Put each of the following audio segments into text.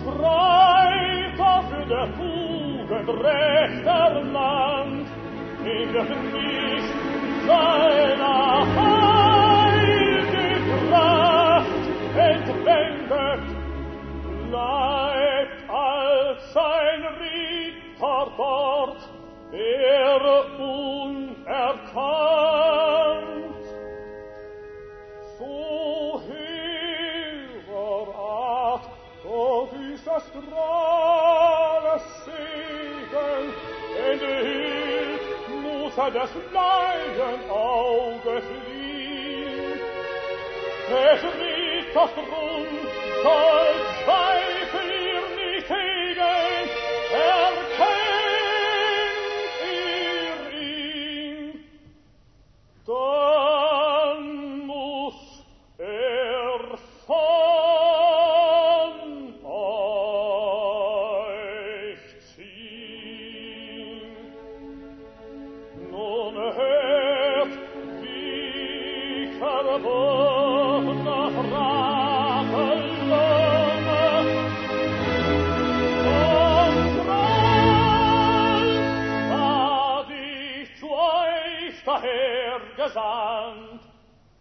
Streiter für der Tugend Recht ernannt, in welchem nicht seiner heiligen Kraft entwendet, bleibt als ein Ritter dort, der unerkannt. So höher Art, doch ist das Strahles Segen, enthielt, muss des Leiden Auge fliehen. Es riecht das Drum, soll Zweifel ihr nicht hegen, erkennt ihr ihn, dann muss von euch ziehen. Nun hört, wie verworfener Rachelumme und Trolls hat ich zu euch dahergesandt.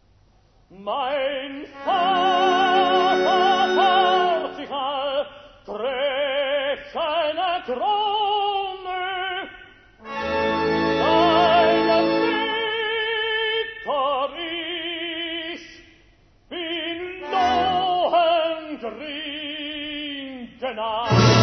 Mein Vater Portugal trägt seine Krone, seine Ritter, ich bin Lohengrin genannt.